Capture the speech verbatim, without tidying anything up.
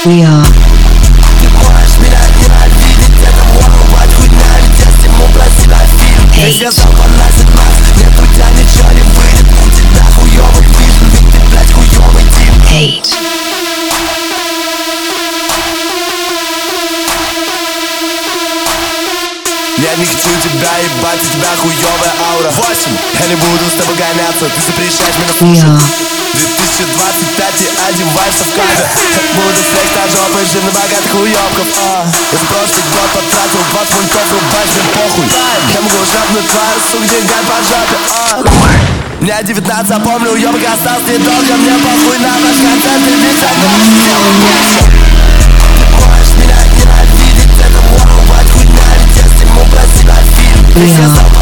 We are. Ты можешь меня ненавидеть, это можно быть хуйня, ведь я сниму про себя фильм. Если я сам поносит нас, нет, у тебя ничего не выйдет. У тебя хуёвый вижн, ведь ты, блядь, хуёвый тип. Eight. Я не хочу тебя ебать, у тебя хуёвая аура. Восемь. Я не буду с тобой гоняться, ты запрещаешь меня слушать. две тысячи двадцать пять и одеваешься в кадр. Буду флекс на жопы, жив на богатых уёбков. а. Я за прошлый год потратил двадцать пунктов, рубашь, мне похуй. Я могу жопнуть твою сук деньгами по жопе. а. Мне девятнадцать, а помню, уёбок остался недолго. Мне похуй на ваш контент, и ведь одно сделай больше. Ты можешь меня ненавидеть, это может быть хуйня, ведь я сниму про себя фильм. Ты